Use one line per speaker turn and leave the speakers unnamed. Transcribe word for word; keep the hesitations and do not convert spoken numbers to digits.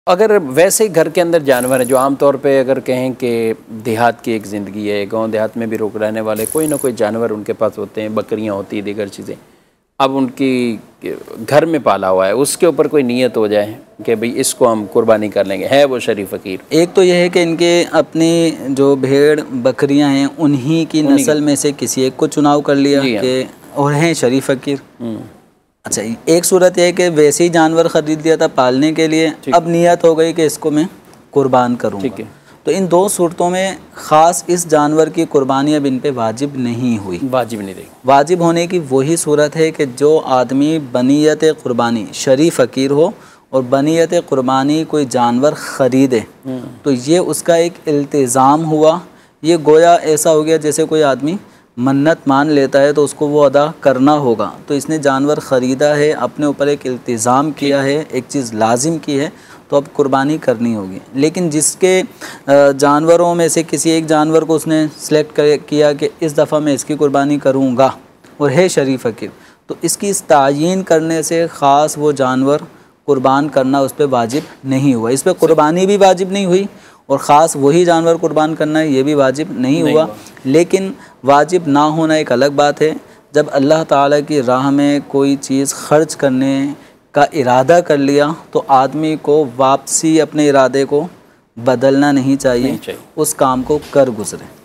अगर वैसे घर के अंदर जानवर हैं जो आमतौर पे अगर कहें कि देहात की एक ज़िंदगी है, गांव देहात में भी रोक रहने वाले कोई ना कोई जानवर उनके पास होते हैं, बकरियां होती है, दीगर चीज़ें, अब उनकी घर में पाला हुआ है, उसके ऊपर कोई नीयत हो जाए कि भाई इसको हम कुर्बानी कर लेंगे, है वो शरीफ फ़कीर।
एक तो यह है कि इनके अपनी जो भेड़ बकरियां हैं उन्हीं की नस्ल में से किसी एक को चुनाव कर लिया कि और हैं शरीफ फ़कीर। अच्छा, एक सूरत यह है कि वैसे ही जानवर ख़रीद लिया था पालने के लिए, अब नियत हो गई कि इसको मैं कुर्बान करूँगा, तो इन दो सूरतों में ख़ास इस जानवर की कुर्बानी अब इन पे वाजिब नहीं हुई।
वाजिब नहीं रही। वाजिब
होने की वही सूरत है कि जो आदमी बनीयत कुर्बानी शरीफ फ़कीर हो और बनीयत कुर्बानी कोई जानवर ख़रीदे तो ये उसका एक इल्तिज़ाम हुआ। ये गोया ऐसा हो गया जैसे कोई आदमी मन्नत मान लेता है तो उसको वो अदा करना होगा। तो इसने जानवर ख़रीदा है, अपने ऊपर एक इल्तिज़ाम किया है, एक चीज़ लाजिम की है, तो अब कुर्बानी करनी होगी। लेकिन जिसके जानवरों में से किसी एक जानवर को उसने सेलेक्ट कर किया कि इस दफ़ा मैं इसकी कुर्बानी करूँगा और है शरीफ फ़कीर, तो इसकी इस तायीन करने से ख़ास वो जानवर कुर्बान करना उस पर वाजिब नहीं हुआ। इस पर कुर्बानी भी वाजिब नहीं हुई और ख़ास वही जानवर कुर्बान करना है ये भी वाजिब नहीं, नहीं हुआ। लेकिन वाजिब ना होना एक अलग बात है। जब अल्लाह ताला की राह में कोई चीज़ खर्च करने का इरादा कर लिया तो आदमी को वापसी अपने इरादे को बदलना नहीं चाहिए, नहीं चाहिए। उस काम को कर गुजरे।